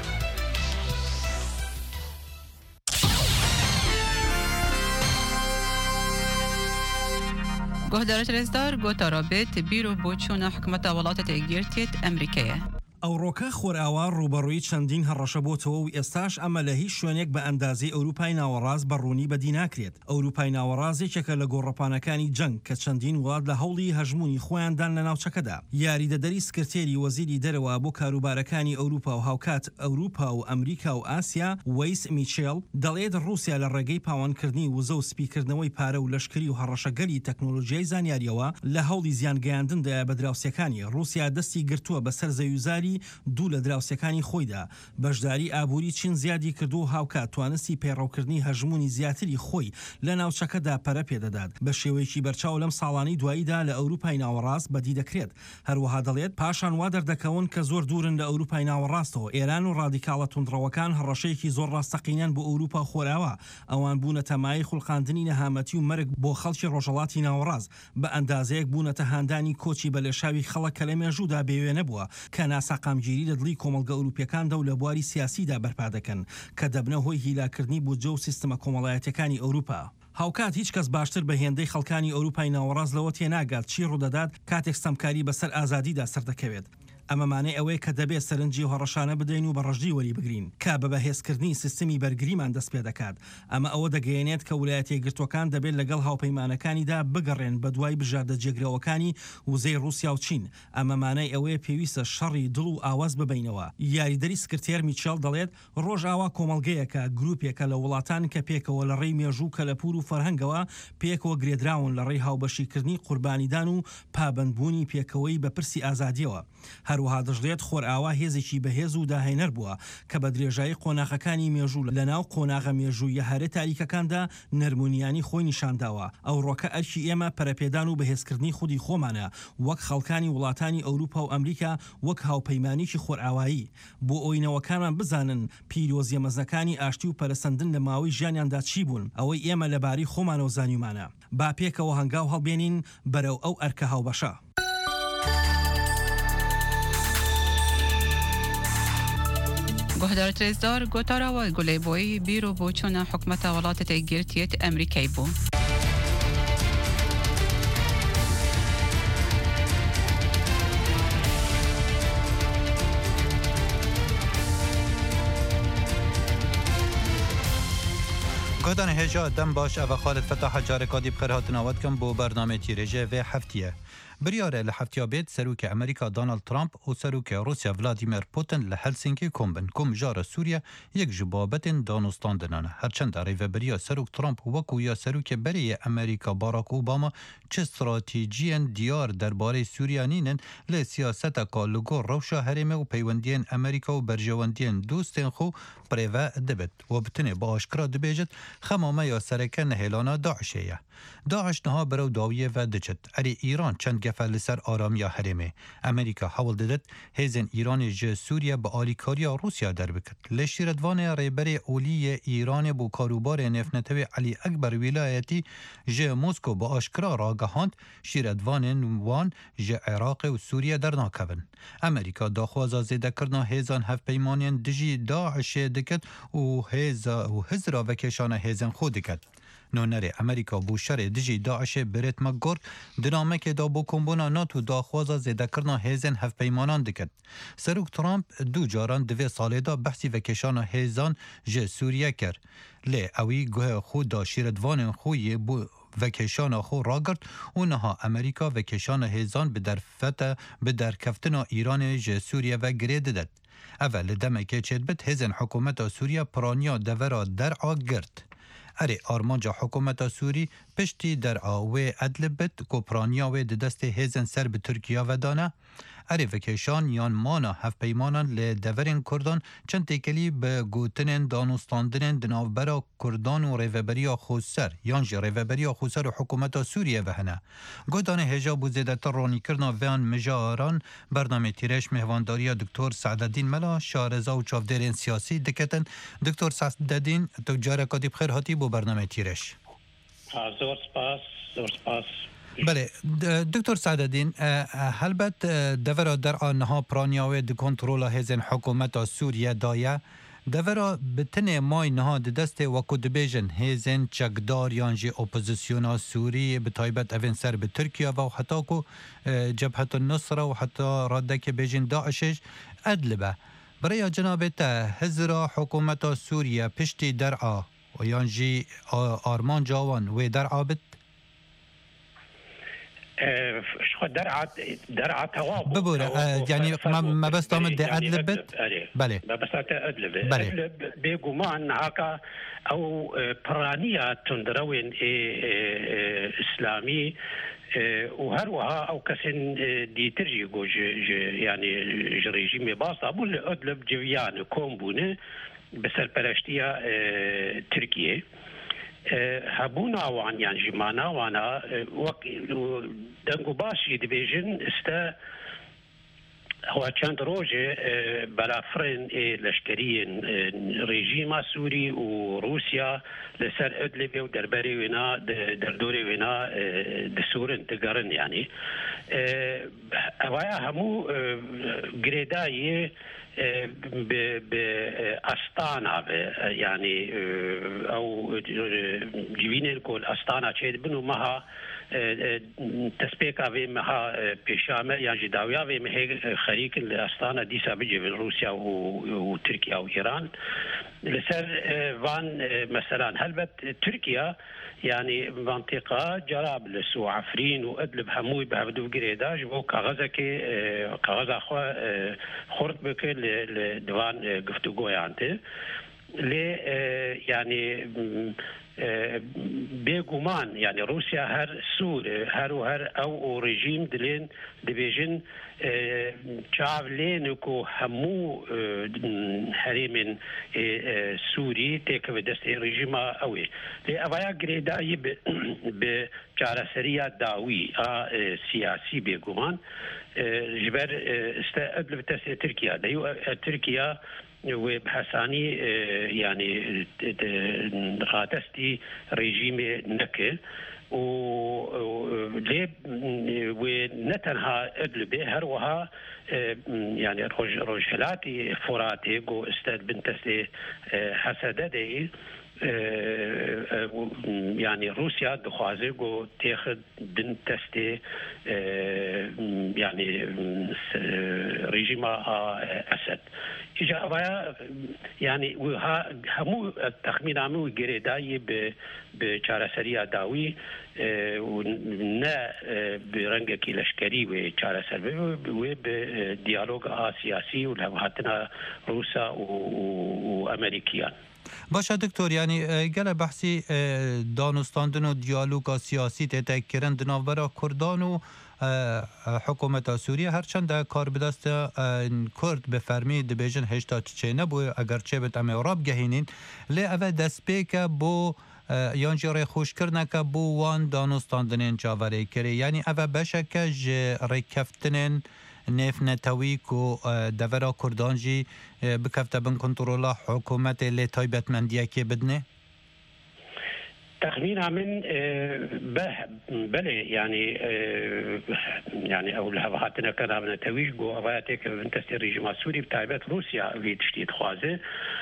گهدارت رزدار گوتا رابط بیرو بۆچوونە حکومەتە وڵاتە تێگیرتێت ئەمریکایە. ئەوڕۆکە خۆرئاوا ڕوبەڕووی چەندین هەڕەشە بۆتەوە و ئێستاش ئەمە لە هیچ شوێنێک بە ئەندازەی ئەوروپای ناوەڕاست بەڕوونی بەدی ناکرێت. ئەوروپای ناوەڕازێکێکە لە گۆڕەپانەکانی جەنگ کە چەندین وڵات لە هەوڵی هەژمونی خۆیاندان لە ناوچەکەدا. یاریدەدەری سکرتێری وەزیری دەرەوە بۆ کاروبارەکانی ئەوروپا و هاوکات ئەوروپا و ئەمریکا و ئاسیا وەیس میچێل دەڵێت ڕووسیا لە ڕێگەی پاوانکردنی وزە و سپیکردنەوەی پارە و لەشکری و هەڕەشەگەلی تەکنۆلۆژیای زانیاریەوە لە هەوڵی زیانگەیاندندا بە دراوسەکانی ڕووسیا دەستی گرتووە بەسەر زەویزاری دوو لە دراوسەکانی خۆیدا. بەشداری ئابووری چین زیادی کردو و هاوکات توانستی پێڕەوکردنی هەژمونی زیاتری خۆی لە ناوچەکەدا پەرە پێدەدات. بە شێوەیەکی بەرچاو لەم ساڵانی دواییدا لە ئەوروپای ناوەڕاست بەدی دەکرێت. هەروەها دەڵێت پاشان وا دەردەکەون کە زۆر دوورن لە ئەوروپای ناوەڕاستەوە. ئێران و ڕادیکاڵە توندڕەوەکان هەڕەشەیەکی زۆر ڕاستەقینەن بۆ ئەوروپا خۆراوە. ئەوان بوونە تەمای خوڵقاندنی نەهامەتی و مەرگ بۆ خەڵکی ڕۆژهەڵاتی ناوەڕاست. بە ئەندازەیەک بوونەتە هاندانی کۆچی بە لێشاوی خەڵک کە لە مێژوودا بێوێ نەبووە کە ناسا مەقامگیری لە دڵی کۆمەڵگە ئەوروپیەکاندا و لە بواری سیاسیدا بەرپا دەکەن کە دەبنە هۆی هیلاکردنی بودجە و سیستەمە کۆمەڵایەتەکانی ئەوروپا. هاوکات هیچ کەس باشتر بە هێندەی خەڵکانی ئەوروپای ناوەڕاست لەوە تێناگات چی ڕوودەدات کاتێک ستەمکاری بەسەر ئازادیدا سەردەکەوێت. ئەمەمانەی ئەوەی کە دەبێت سەرنجی و هەڕەشانە بدەین و بە ڕژدی وەری بگرین کا بە بەهێزکردنی سیستمی بەرگریمان دەست پێ دەکات. ئەمە ئەوە دەگەیەنێت کە ویلایەتە یەکگرتووەکان دەبێت لەگەڵ هاوپەیمانەکانیدا بگەڕێن بە دوای بژاردە جێگرەوەکانی وزەی رووسیا و چین. ئەمەمانەی ئەوەیە پێویستە شەڕی دڵ و ئاواز ببینەوە. یاریدەری سکرتێر میچێل دەڵێت ڕۆژئاوا کۆمەڵگەیەکە گروپێکە لە وڵاتان کە پێکەوە لە ڕێی مێژوو کەلەپور و فەرهەنگەوە پێکەوە گرێدراون لە ڕێی هاوبەشیکردنی قوربانیدان و پابندبوونی پێکەوەی بە پرسی ئازادیەوە. هەروەها دەژڵێت خۆرئاوا هێزێکی بەهێز و داهێنەر بووە کە بە درێژایی قۆناغەکانی مێژوو لە ناو قۆناغە مێژوویە هەرە تاریکەکاندا نەرمونیانی خۆی نیشانداوە. ئەو ڕۆکە ئەرکی ئێمە پەرەپێدان و بەهێزکردنی خودی خۆمانە وەک خەڵکانی وڵاتانی ئەوروپا و ئەمریکا وەک هاوپەیمانێکی خۆرئاوایی بۆ ئەوینەوەکانمان بزانن پیرۆزیە مەزنەکانی ئاشتی و پەرەسەندن لە ماوەی ژیانیاندا چی بوون ئەوەی ئێمە لەباری خۆمانەوە زانیومانە. با پێکەوە هەنگاو هەڵبێنین بەرەو ئەو ئەرکە هاوبەشە. گهدار ترزدار گوتارا و گلی بوی بیرو بوچون حکمت ولایت یەکگرتووی ئەمریکای بوو. گودان هجا دم باش او خالد فتح جارکادی بخیر نواد کم بو برنامه تیرجه و هفتیه. بریاره لحفتیا بید سروک امریکا دونالد ترامپ و سروک روسیا ولادیمیر پوتین لهلسینکی کمبن کم جار سوریه یک جبابت دانستاندنانه. هرچند ریو بریا سروک ترامپ وکو یا سروک بری امریکا باراک اوباما چه استراتیجی دیار درباره سوریه نینن ل سیاست کالوگو روشا هرمه و پیوندین امریکا و برجواندین دوستین خو پریوه دبت و بتنه با آشکرا دبیجت خمامه یا سرکه نهیلانا داعشیه. داعش نها برو داویه و دچت. اری ایران چند گفه لسر آرام یا حرمه. امریکا حول دادت هزن ایران ج سوریه با آلیکاریا روسیا در بکت. لشیردوان ریبر اولی ایران بو کاروبار نفنتوی علی اکبر ولایتی ج موسکو با آشکرا راگهاند شیردوان وان ج عراق و سوریه در ناکون. امریکا داخوازا زیده کرنا هزان هف پیمانین دجی داعش دکت و هزرا و کشان هزن خود دکت. نونر امریکا بو شر دجی داعش برت مگور دنامک دا بو کمبونا ناتو داخوازا زیده کرنا هزن هف پیمانان دکت. سروک ترامپ دو جاران دوی ساله دا بحثی و کشان هزان ج سوریه کر. لی اوی گوه خود دا شیردوان خوی بو وکشان خو راگرد و نها امریکا وکشان هزان به در کفتنا ایران ج سوریه و گرید دد. اول دمکه چید بد هزن حکومت سوریه پرانیا دورا در آگرد. اره آرمانجا حکومت سوری پشتی در آوه ادلبت کپرانیا و دست هزن سر به ترکیه و دانه اره وکشان یان مانا هف پیمانان لدورین کردان چند تکلی به گوتنین دانستاندنین دناوبرا کردان و ریوبریا خوزسر یانج ریوبریا خوزسر و حکومت سوریه وهنه گودان هجا بوزیده تر رانی کرنا ویان مجاران برنامه تیرش مهوانداری دکتر سعدالدین ملا شارزا و چافدرین سیاسی دکتن. دکتر سعدالدین تو جارکادی بخیر هاتی بو برنامه تیرش. زور سپاس. بله دکتر سعدالدین هلبت دورا در آنها پرانیاوی د کنترل هزن حکومت سوریه دایه دورا بتنه مای نها دست وکو دبیجن هزن چکدار یانجی اپوزیسیونا سوری به تایبت اوین سر به ترکیه و حتی کو جبهت النصر و حتی رادک بیجن داعشش ادلبه برای جناب تا هزرا حکومت سوریه پشتی درعا و یانجی آرمان جاوان و درعا بت درعا توابط ببوره يعني ما بس تامد أدلبت بله ما بس أدلب بيجومان هكا أو برانية تندروين إسلامي وهروها أو كسن دي ترجي جو يعني ريجيم باص أبو أدلب جويان كومبونه بسر برشتيا تركيا هبونا وان يعني جمانا وانا دنگو باشي ديفيجن استا هو چند روزه بلافرین لشکری رژیم سوری و روسیا لسر ادلب و درباری وینا دردوری وینا دسورن تگرن یعنی اوایا همو گریدایی بأستانا يعني او جوينين كل أستانا شيء بنو مها تسبيكا في مها بيشامة يعني جداويا في مها خريك الأستانا ديسا بيجي من روسيا وتركيا وإيران لسر فان مثلا هلبت تركيا يعني منطقة جرابلس وعفرين وأدلب هموي بهبدو قريداج بو كغزة خورد بك لدوان قفتوغو يعني يعني بيغومان يعني روسيا هر سور هر او رژیم دلين دبيجن چاولينكو همو حريم سوري تيك بدست رژیم اوي لأوايا قريداي بجارسرية داوي سياسي بيغومان جبر استقبل بتس تركيا دايو تركيا وبحساني يعني غاتستي ريجيم نكل وليب ونتنها ادلبه هروها يعني رجلاتي فراتي جو استاد بنتسي حسددي يعني روسيا دخوازي جو تاخد بنتستي يعني ريجيم اسد إجابة يعني وها همو التخمين عمو جريداي بشارسرية داوي ونا برنجة كيلشكري وشارسري وبديالوج سياسي ولهاتنا روسا وأمريكيان. باشه دکتر یعنی گله بحثی دانستاندن و دیالوگ سیاسی تتکرن دنابرا کردان و حکومت سوریه هرچند کار بدست کرد به فرمی دبیجن هشتا چه نبوی اگرچه به تمام گهینین لی اوه دست که بو یانجی ری خوش کرنه که بو وان دانستاندنین جاوری کری یعنی اوه بشه که ریکفتنین نف نتویک و دورا کردانجی بکفته بن کنترولا حکومت لی تایبت مندیه که بدنه؟ تخمين من بله يعني او لهاتنا كلام نتويج جو اباتك بنتستي ريجيم السوري بتاعت روسيا في تشتيت خوازه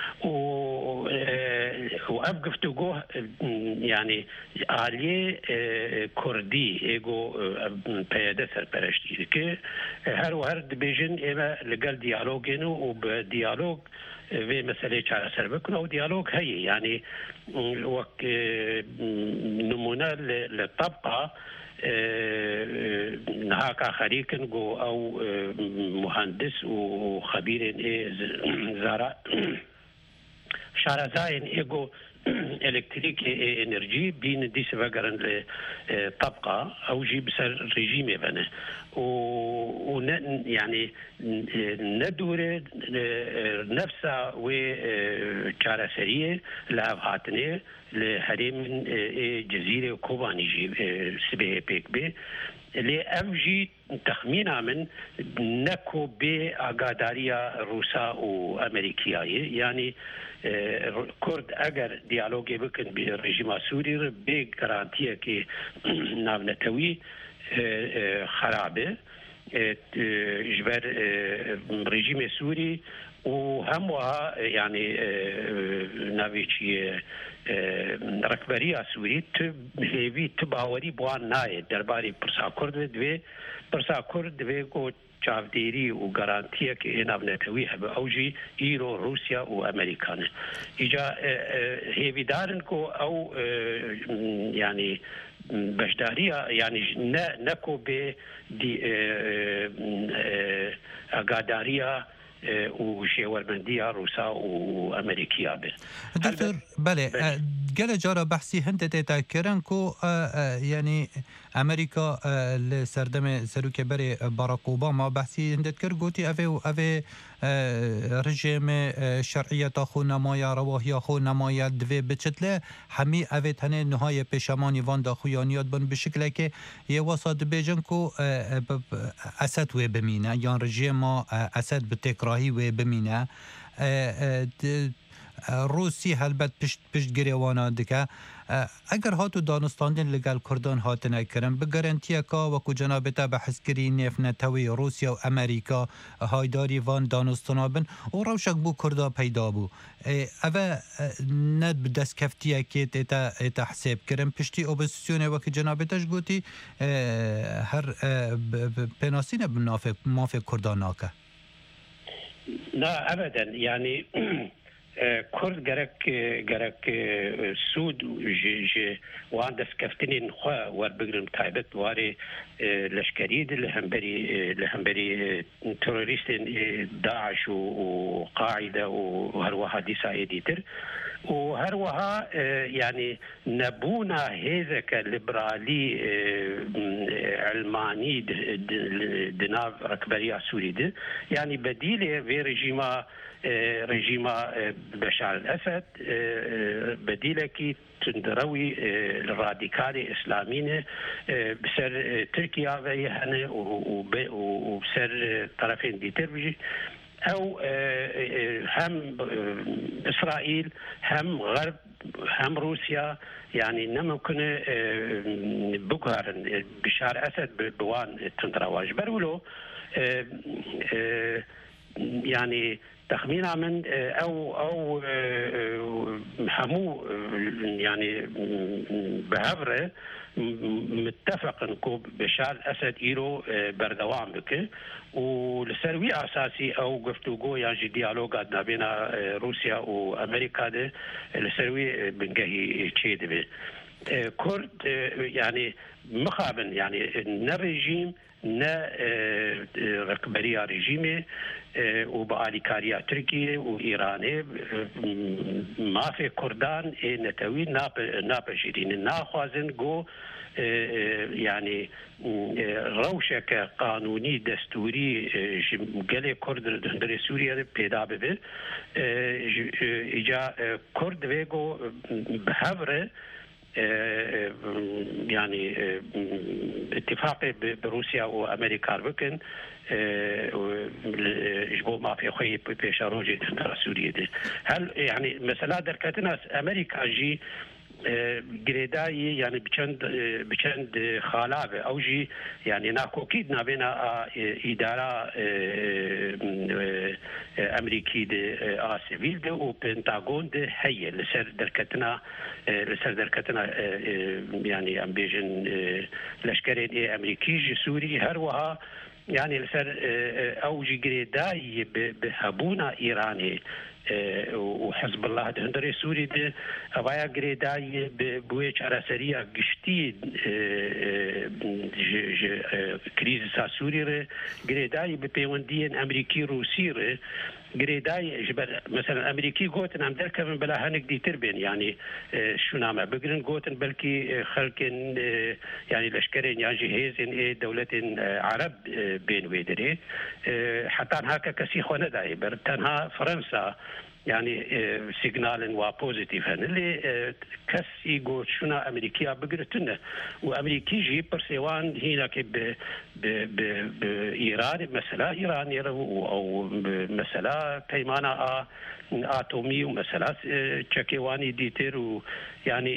وابقفتو جو يعني عالي كردي ايجو بياده سرپرشتي كي هر دبيجن اما لقال ديالوجينو وبديالوج في مسألة على سربكنا وديالوج هي يعني وك نمونا للطبقة نهاك خريكن جو أو مهندس وخبير زراعة شارزاين إيجو الكتريك انرجي بين دي سباقرن لطبقة او جيب سر ريجيم بنا و يعني ندور نفسها وكارسرية لأبهاتنا لحريم جزيرة كوباني جي سبيه بيك بي لأمجي تخمينا من نكو بأقاداريا روسا وأمريكية يعني كرد اگر دیالوگی بکن به رژیم سوری به گارانتیه که نامنتوی خرابه جبر رژیم سوری و هموها يعني ناويتشي ركبرية سوري تبهيوي تباوري بوان ناي درباري برسا كرد دوي برسا كرد دوي کو چاوديري و غارانتيه كي نابنتوي هبه اوجي ايرو روسيا و امريكان اجا هيفيدارن كو او يعني بشداريه يعني نكو ب دي اغاداريه وشێوەربەندیە رووسا و ئەمریکیا بێ دکتۆر بەێ گەلە جارە بەحسی هەندە تێتاکردن و ینی ئەمریکا لە سەردەمێ سەرروکە بەرێ باراک اوباما بەحسی هەندێت کرد گوتی ئەvê و ئەvê ڕژێمێ شەرعیەتا خۆ نەمایە ڕەواهیا خۆ نەمایە divê biçit lê hemî ئەvê tenê nihayê pêşemanî van da xuyaniya bin bi şiklekê yê wasa dibêjin ku Esed wê bimîne yan rejêma Esed bi têkrahî wê bimîne روسی هەلبەت پشت گرێوانە dike ئەگەر هات و دانستاندن لەگەل کوردان هاتنە کردن بە گەرنتیەکە وەکو جەنابێتە بە حزکردی نێفنەتەوەی رووسیا و ئەمریکا هایداری وان دانستنا بن و ڕەوشێک بوو کوردا پەیدا بوو ئەvê نەت bi destkeftiyekê tê hesêbkirin piştî opozîsyonê wekî cenabêteş gotî her pênasîne bi mafê Kurdan nake لا ابدا يعني كرد جرك سود وان دسكفتنين خوا وربقرن تايبت واري لشكريد لهمبري تروريستين داعش وقاعدة وهروها دي سايديتر وهروها يعني نبونا هذاك الليبرالي علماني دناف ركبريا سوري يعني بديله في رژیما بشار الأسد بديلة كي تندروي الراديكالي إسلاميين بسر تركيا ويهنا وبسر طرفين دي تربجي أو هم إسرائيل هم غرب هم روسيا يعني نمكن بقارن بشار أسد بوان تندرواج برولو يعني تخمينا من او حمو يعني بهفره متفق انكو بشار الاسد ايرو بردوام بك ولسروي اساسي او گفتگو يعني ديالوج عندنا بين روسيا وامريكا ده لسروي بنجهي تشيد به كرد يعني مخابن يعني الرجيم نا ركبريا رژیمه و با آلیکاریا ترکیه و ایرانه ما في کردان نتوی ناپشیدین ناخوازن گو يعني روشك قانوني دستوري قال كرد در سوريا پیدا به اجا كرد ويگو بهبره يعني اتفاق بروسيا وامريكا بكن جبو ما في خوي بيشاروجي ترى سوريا دي هل يعني مثلا دركتنا امريكا جي جريداي يعني بچند خالابه او جي يعني ناكوكيد نابينا اداره امريكي دي سيفيل دي و بنتاغون دي هي لسر دركتنا يعني ام بيجن لشكرين امريكي جي سوري هروها يعني لسر او جي جريداي بهبونا ايراني وحزب الله هندري سوري دي ابايا جريداي بويش على سريع قشتي كريزيس سوري جريداي ببيوندين امريكي روسي جريداي مثلا امريكي قوتن عم دركب من بلا هنك دي تربين يعني شو نعمل بقرن قوتن بلكي خلقن يعني لشكرين يعني جهازن دولة عرب بين ويدري حتى هكا كسي خونا داي برتنها فرنسا يعني سيجنال وبوزيتيف اللي كسي قوت شنا امريكيه بقرتنا وامريكي جي برسيوان هنا بايران مساله ايرانيه او مساله بيمانه اتومي ومساله تشكيواني ديتر يعني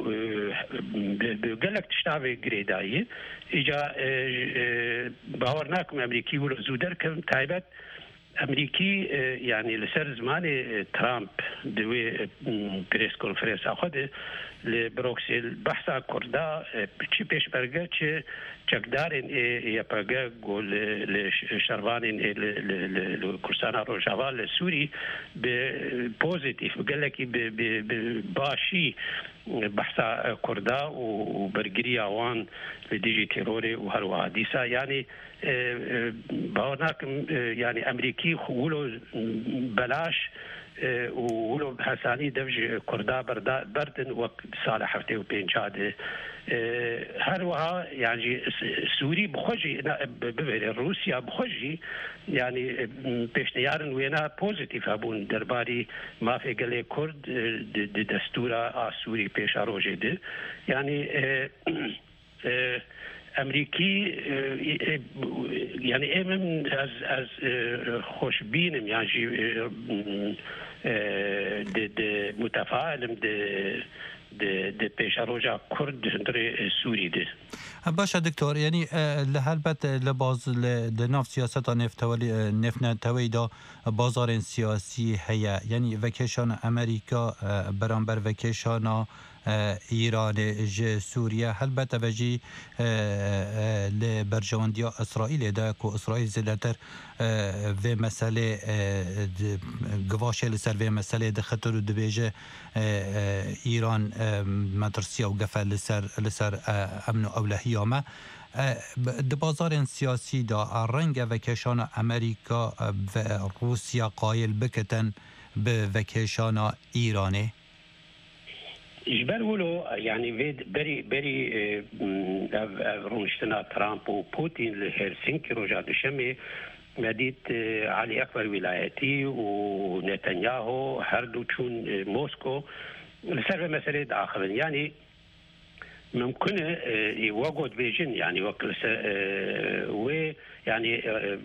قال لك تشتغل جريداي اجا باورناكم امريكي ولا زودر كم تايبت امريكي يعني لسر زمان ترامب دوي بريس كونفرنس اخذ لبروكسل بحثا كردا بشي بيش برجا چقدارن يا برجا قول لشربانين الكرسانا روجافال السوري بوزيتيف قال لك باشي بحثا كردا وبرجريا وان لديجي تيروري وهروها ديسا يعني هناك يعني أمريكي ولو بلاش ولو حساني دفج كردا بردن وقت صالح حفتي وبينشاد هروها يعني سوري بخجي روسيا بخجي يعني بيشنيارن وينا بوزيتيف هبون درباري ما في قلي كرد دستورة سوري بيش روجي دي يعني امریکی یعنی من از خوشبینم یعنی متفاعلم د پیش روجا کرد در سوری ده. باشه دکتر یعنی لهالبت لباز لناف سیاست نفت توی دا بازار سیاسی هیا یعنی وکشان امریکا برانبر وکشان ایران ج سوریه هلبته وجی لبرجواندیا اسرائیل ده کو اسرائیل زلتر و مسئله گواشه لسر و مسئله ده خطر و دبیجه ایران مدرسیه و گفه لسر امن و اولهی آمه ده بازار سیاسی دا رنگ وکشان امریکا و روسیا قایل بکتن به وکشان ایرانه إجبار ولو يعني بري رونشتنا ترامب وبوتين لهلسنكي رجع دشمي مديت علي أكبر ولايتي ونتنياهو هردو تشون موسكو لسبب مسألة داخل يعني ممكن يوجد بيجن يعني و يعني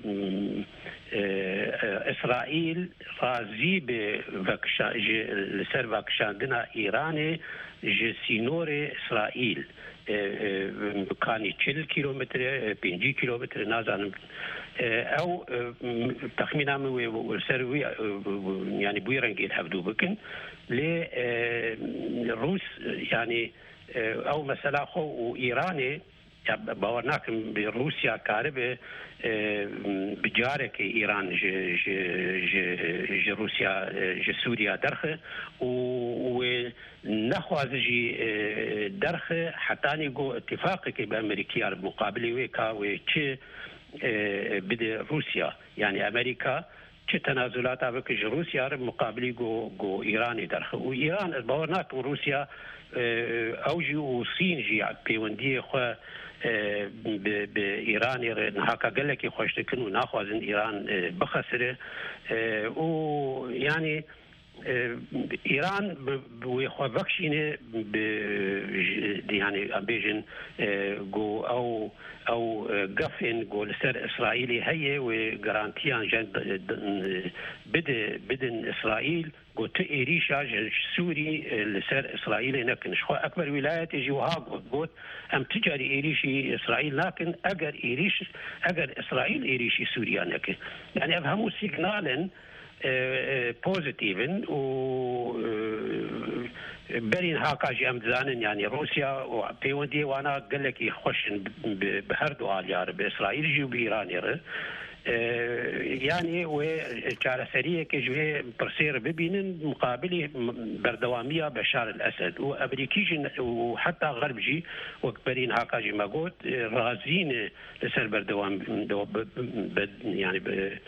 إسرائيل رازي بفكشان لسر فكشاندنا إيراني جسينور إسرائيل كاني 40 كيلومتر 50 كيلومتر نازن أو تخمينا وسروي يعني بويرنجي الحفدو بكن لروس يعني أو مثلا خو إيراني باورناكم بروسيا كاربه بجارك إيران ج روسيا ج سوريا درخه ونخواز جي درخه حتى نيجو اتفاقك بأمريكا المقابل ويكا ويتش بده روسيا يعني أمريكا چه تنازلات بك ج روسيا مقابل جو إيراني درخه وإيران باورناكم روسيا اوجي وصين جي بيوندي خو بإيران هكا قال لك خوش تكنوا ناخذ إيران بخسره ويعني إيران ويخو بكشينه يعني أبيجن جو أو قفن جو لسر إسرائيلي هي وغرانتيان جد بدن إسرائيل جو تئريشا سوري لسر إسرائيل لكن شو أكبر ولاية جوها جو أم تجاري إيريشي إسرائيل لكن أجر إسرائيل إيريشي سوريا لكن يعني أفهموا سيجنالن بوزيتيفن و برين هاكاجي امزانن يعني روسيا وبيوندي وانا قال لك يخشن بهردو اليار باسرائيل جي وبايران يعني وشارع سريع كجوه برسير ببينن مقابل بردوامية بشار الأسد وأمريكي وحتى غربجي وكبرين هاكاجي ما قلت رازين لسر بردوام يعني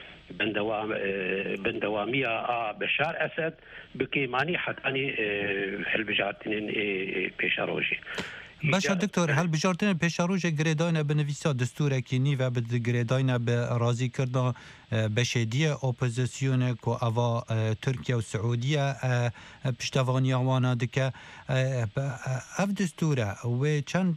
بندوامية بشار أسد بكيماني حتى هلبجاتين بيشاروجي باشه دکتر هل بجارتن پیشاروج گریداین بنویسا دستور کینی و بد گریداین به راضی کردن بشدی اپوزیسیون کو اوا ترکیه و سعودیه پشتوانی وانا دکه اف دستوره و چند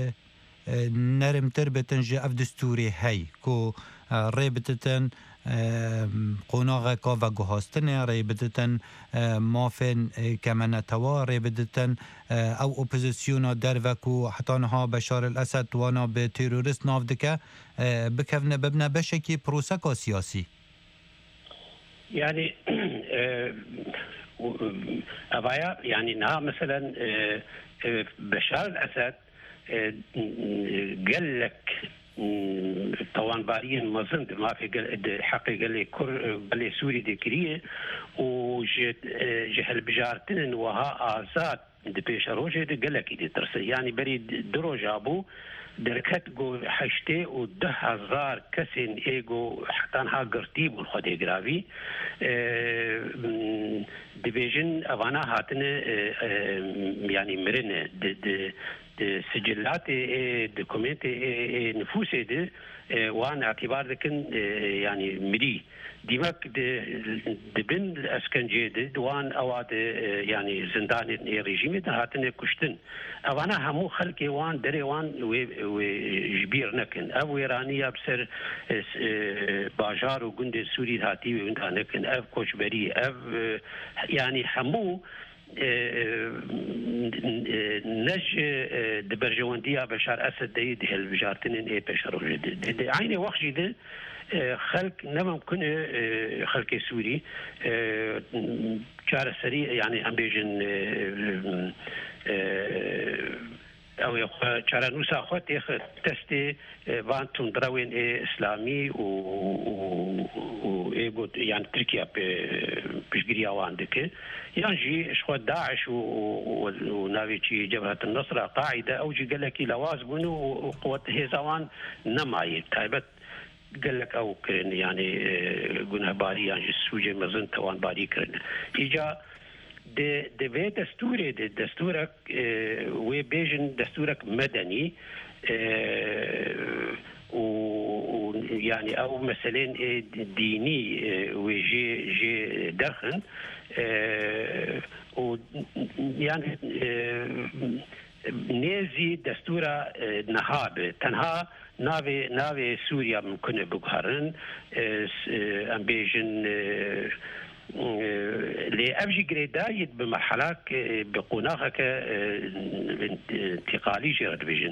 نرمتر بتنج اف دستوری هی کو ریبتتن قناغ کا و گهاستن ریبتتن مافن کمنتوا ریبتتن او اپوزیسیونا در وکو حتی نها بشار الاسد وانا به تروریست ناف دکه بکفنه ببنه بشکی پروسکا سیاسی يعني أبايا يعني نها مثلا بشار الأسد قال لك طوان بارين مظن ما في حقي قال لي سوري ديكريه وجهل بجارتن وها آزاد د پیش روجه د گلکی د ترس یعنی بری درو جابو درکت گو 810,000 کسین ایگو تنها گرتی بون خود گراوی دیویژن اوانا هاتن یعنی مرن د سجلات دوکومنت نفوس ده وان اعتبار دکن یعنی مری دیمک د بن اسکنجه ده دوان اواد یعنی زندان رژیم ده هاتن کشتن اوانا همو خلق وان دره وان و جبیر نکن او ایرانی بسر باجار و گند سوری هاتی و اونها نکن او کوچبری او یعنی همو نج دبرجواندية بشار أسد دي هالبجارتين إيه بشروا جد عيني وقت جد خلق نما ممكن خلق سوري شار سريع يعني أمبيجن او چاره نوسا خود تست وانتون دراوین اسلامی و ایگو یعنی ترکیه پیشگیری آوانده که یعنی جی اشخوات داعش و ناوی چی جبهة النصر قاعده او جی قلکی لواز بونو و قوات هزوان نمایی تایبت قلك او كرن يعني قناه باري يعني السوجه مزن توان باري كرن اجا د وی دستور د دستورک و بیژن دستورک مدني و يعني او مثلا ديني وجي درخن و يعني نيزي دستورة نهاب تنها ناوي سوريا ممكن بقهرن ام بیژن لأبجي قريدايد بمرحلة بقناخة انتقالي جرد بيجن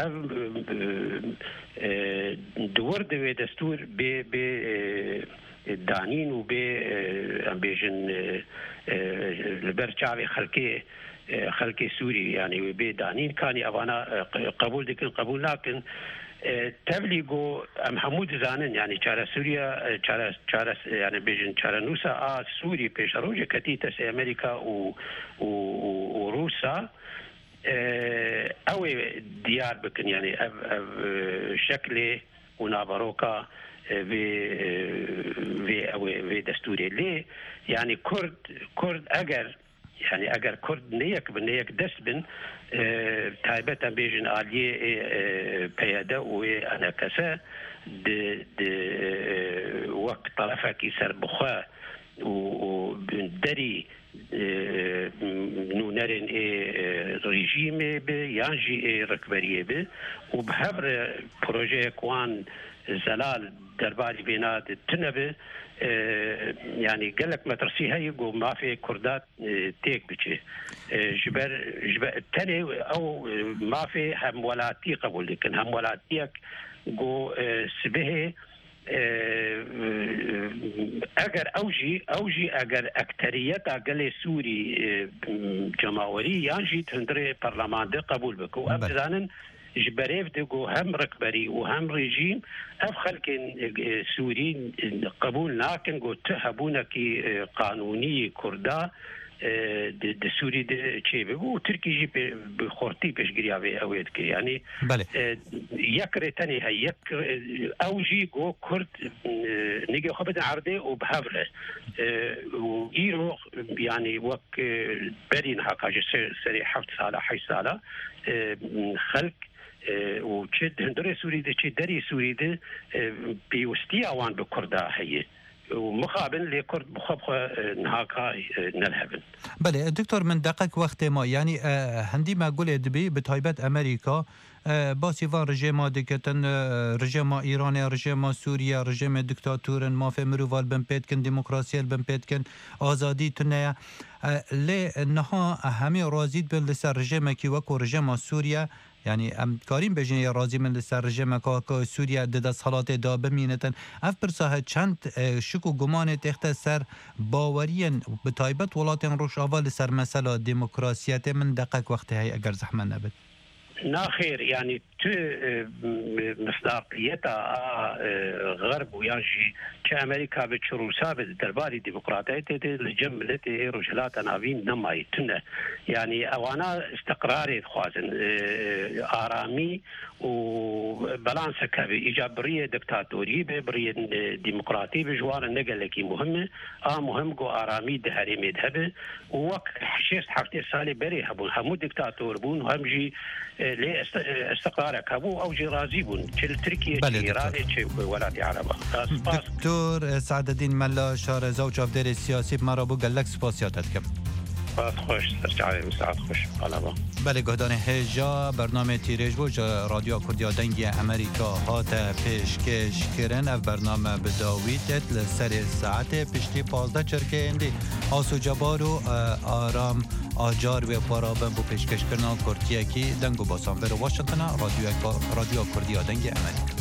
دور دوي دستور ب دانين وب بيجن البرشاوي خلقي سوري يعني وب دانين كان أبانا قبول دكن قبول لكن تبلیغو محمود زانن يعني چاره سوريا چاره يعني بيجن چاره نوسا سوري پیش روج کتیتس امریکا و روسا او ديار بكن يعني شكل ونابروكا في دستوري ليه يعني كرد اگر كرد نيك دسبن تایبەتە بێژن ئالیێ پەیەدە و ئەنەکەسە وەک تەڵەفێکی سەربخوا و دەری نونەرێن ڕژیمێ بێ یانژی ڕکبەریێ بێ و بەهەبر پرۆژەیەک وان زەلال دەرباری بێنا تنە بێ يعني قال لك مترسي هاي جو ما في كردات تيك بشي جبر التاني او ما في هم ولاتي قبول لكن هم ولاتيك جو سبه اگر اوجي اگر اكتريت اقل سوري جماهيري يانجي تندري برلمان ده قبول بكو ابزانن جبريف دقو هم ركبري وهم رجيم اف خلق سوري قبول ناكن قو تهبونا كي قانوني كردا د سوري د چه بگو ترکی جی بخورتی پیشگیری اوید که یعنی یک تنی های یک اوجی گو کرد نگه خوبت عرضه و بحوله و ایرو یعنی وک برین حقا سری 7 ساله 8 ساله خلق و چه هندره سوری ده چه دری سوری ده بیوستی اوان به کرده هیه ومقابل لكرد بخبخ نهاكا نلهبن. بله دكتور من دقيق وقت ما يعني هندي ما قول دبي بتايبت أمريكا باسيفان رجيما دكتن رجيما إيران رجيما سوريا رجيما دكتاتورن ما في مروفال بنبيتكن ديمقراطية بنبيتكن آزادي تنيا لي نها همي رازيد باللسر رجيما كي وكو رجيما سوريا يعني ام كارين بجني راضي من لسر رژیم که سوریا د صلات دا بمینتن اف برساه چند شکو گمان تخت سر باورین به تایبت ولاتن روش اول سر مسئله دموکراسیت من دقیق وقت هی اگر زحمت نبود ناخير يعني مصداقيتها غرب ويانجي كأمريكا بتشروسا بالدرباري ديمقراطية الجملة رجلات نافين نماي تنه يعني أوانا استقراري خوازن آرامي وبالانسا كابي إيجابرية دكتاتورية برية ديمقراطية بجوار النقل لكي مهمة مهم جو آرامي دهاري مذهبه ووك حشيس حفتي سالي بري هبون همو دكتاتور بون وهمجي لي استقرار كابو أو جي رازي بون تركيا إيراني ولادي عربة دكتور سعد الدين ملا شار زوج أفدار السياسي بمرابو قال لك سپاسياتت كم خوش سرچاوی مساعد خوش علاوه بله گهدان هجا برنامه تیرج بوج رادیو کردیا دنگی امریکا هات پیشکش کرن اف برنامه بداویت لسر ساعت پشتی 15 چرکه اندی آسو جبارو آرام آجار و پارابن بو پیشکش کرنا کردیا کی دنگو باسان بر واشنطن رادیو کردیا دنگی امریکا